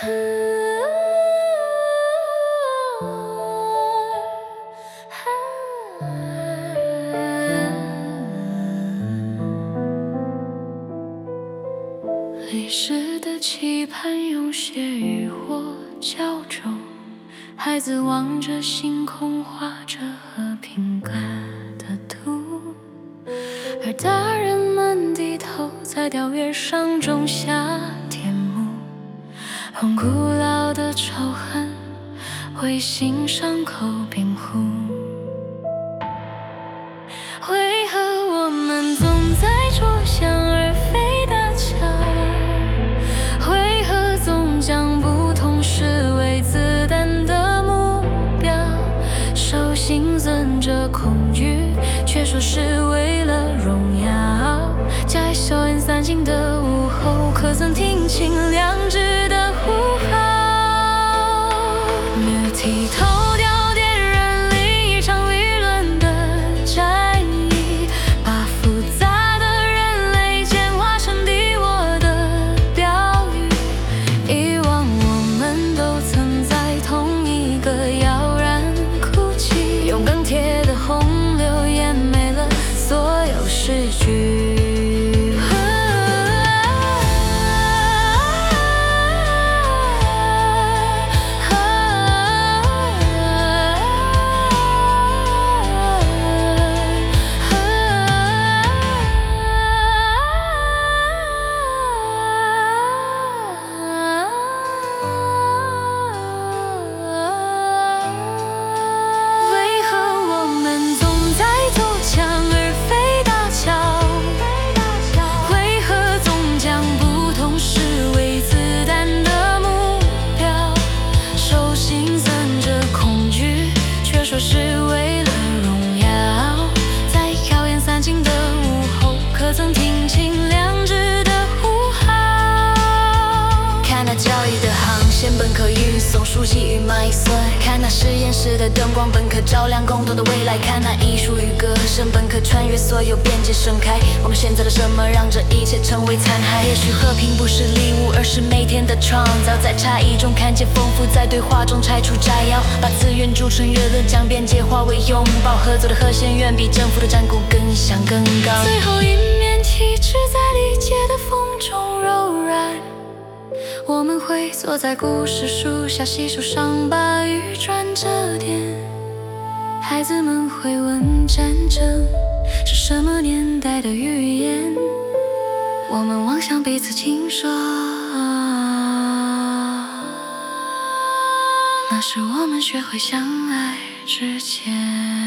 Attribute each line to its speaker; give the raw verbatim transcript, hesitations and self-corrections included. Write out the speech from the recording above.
Speaker 1: 历史的期盼用血与火浇筑，孩子望着星空画着和平感的图，而大人们低头在调阅上种下田亩，用古老的仇恨为新伤口辩护。为何我们总在着想而非搭桥？为何总将不同视为子弹的目标？手心攥着恐惧，却说是为了荣耀。在硝烟散尽的午后，可曾听清良知的呼号？没有剃头掉点燃另一场舆论的战役，把复杂的人类简化成敌我的标语。以往我们都曾在同一个摇篮哭泣，用钢铁的洪流淹没了所有诗句。说是为了荣耀，在硝烟散尽的午后，可曾听清良知的呼号？看那交易的航线本可运送书籍与麦穗，看那实验室的灯光本可照亮共同的未来，看那艺术与歌声本可穿越所有边界盛开。我们选择了什么，让这一切成为残骸？也许和平不是礼物，而是每天的创造，在差异中看见丰富，在对话中拆除摘要，把资源铸成热乐，将边界化为拥抱。合作的和弦远比征服的战鼓更响更高。最后一面旗帜在理解的风中柔软，我们会坐在故事树下细数伤疤与转折点。孩子们会问战争是什么年代的语言，我们望向彼此轻说，那是我们学会相爱之前。